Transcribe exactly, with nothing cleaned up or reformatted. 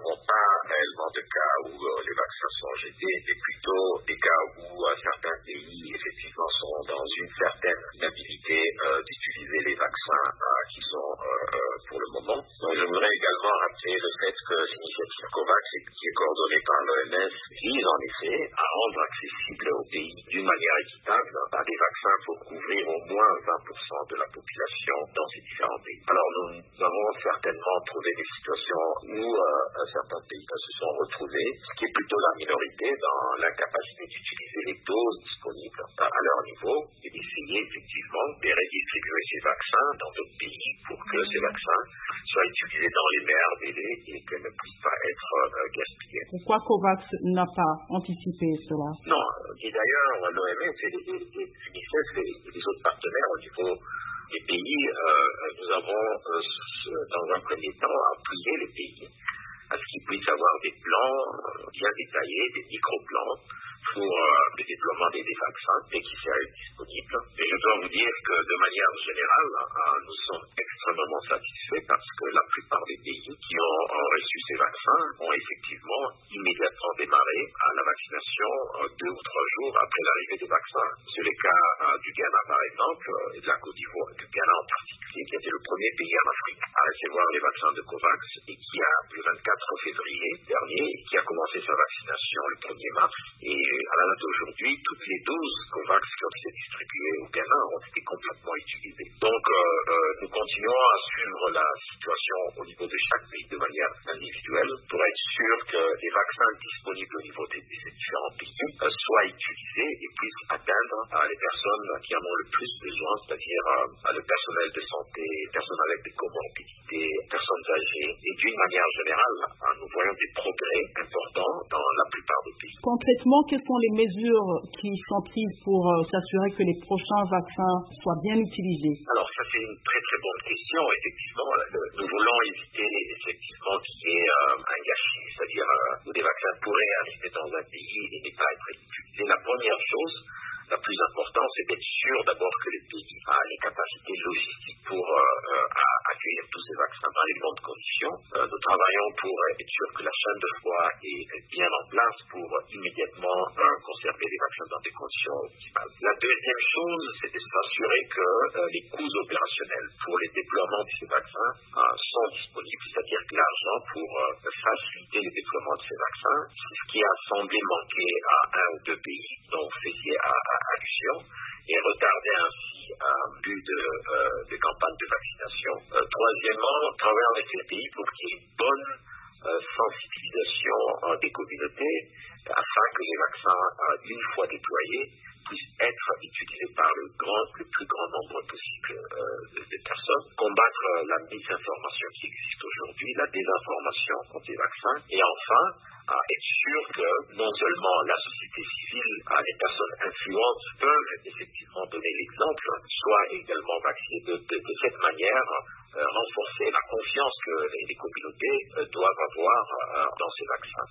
n'avons pas réellement de cas où euh, les vaccins sont rejetés, mais plutôt des cas où euh, certains pays, effectivement, sont dans une certaine inhabilité euh, d'utiliser les vaccins euh, qui sont euh, euh, pour le moment. Donc, je voudrais également rappeler le fait que l'initiative COVAX, qui est coordonnée par l'O M S, vise en effet à rendre accessible aux pays d'une manière équitable à des vaccins pour couvrir au moins vingt pour cent de la population dans ces différents pays. Alors, nous, nous avons certainement trouvé des situations où euh, certains pays se sont retrouvés, ce qui est plutôt la minorité, dans l'incapacité d'utiliser les doses disponibles à leur niveau et d'essayer effectivement de redistribuer ces vaccins dans d'autres pays pour que ces vaccins soient utilisés dans les meilleurs délais et que ne puissent pas être euh, gaspillés. Pourquoi COVAX n'a pas anticipé cela? Non, et d'ailleurs, l'O M S et l'UNICEF et les autres partenaires au niveau des pays, euh, nous avons, euh, dans un premier temps, appuyé les pays à ce qu'ils puissent avoir des plans euh, bien détaillés, des micro-plans pour euh, le déploiement des, des vaccins dès qu'ils seraient disponibles. Et je dois vous dire que de manière générale, euh, nous sommes extrêmement satisfaits parce que la plupart des pays qui ont, ont reçu ces vaccins ont effectivement immédiatement démarré à la vaccination euh, deux ou trois jours après l'arrivée des vaccins. C'est le cas euh, du Ghana par exemple, euh, et de la Côte d'Ivoire, du Ghana en particulier, qui était le premier pays en Afrique à recevoir les vaccins de COVAX et qui a, le vingt-quatre février dernier, qui a commencé sa vaccination le premier mars. Et à la date d'aujourd'hui, toutes les doses COVAX qui ont été distribuées au Ghana ont été complètement utilisées. Donc, euh, euh, nous continuons à suivre la situation au niveau de chaque pays de manière individuelle pour être sûr que les vaccins disponibles au niveau des, des différents pays euh, soient utilisés et puissent atteindre euh, les personnes qui en ont le plus besoin, c'est-à-dire euh, le personnel de santé, personnes avec des comorbidités, personnes âgées. Et d'une manière générale, euh, nous voyons des progrès importants dans la plupart des pays. Concrètement, quelles sont les mesures qui sont prises pour euh, s'assurer que les prochains vaccins soient bien utilisés? Alors, ça c'est une très très bonne question. Effectivement, nous voulons éviter effectivement qu'il y ait euh, un gâchis, c'est-à-dire euh, où des vaccins pourraient arriver dans un pays et ne pas être utilisés. La première chose, la plus importante, c'est d'être sûr d'abord que les pays ont les capacités logistiques pour euh, euh, accueillir tous ces vaccins dans les bonnes conditions. Euh, nous travaillons pour être sûr que la chaîne de froid est bien en place pour immédiatement euh, conserver les vaccins dans des conditions optimales. La deuxième chose, c'est de s'assurer que euh, les coûts opérationnels pour les déploiements de ces vaccins euh, sont disponibles, c'est-à-dire que l'argent pour euh, faciliter le déploiement de ces vaccins, c'est ce qui a semblé manquer à un ou deux pays, dont vous faisiez à, à allusion, et retarder ainsi un but de, euh, de campagne de vaccination. Euh, troisièmement, travailler avec les pays pour qu'il y ait une bonne euh, sensibilisation euh, des communautés afin que les vaccins, euh, une fois déployés, puissent être utilisés par le, grand, le plus grand nombre possible euh, de, de personnes. Combattre euh, la misinformation qui existe aujourd'hui, la désinformation contre les vaccins. Et enfin, à être sûr que non seulement la société civile, les personnes influentes peuvent effectivement donner l'exemple, soit également vaccinées de, de, de cette manière, euh, renforcer la confiance que les, les communautés euh, doivent avoir euh, dans ces vaccins.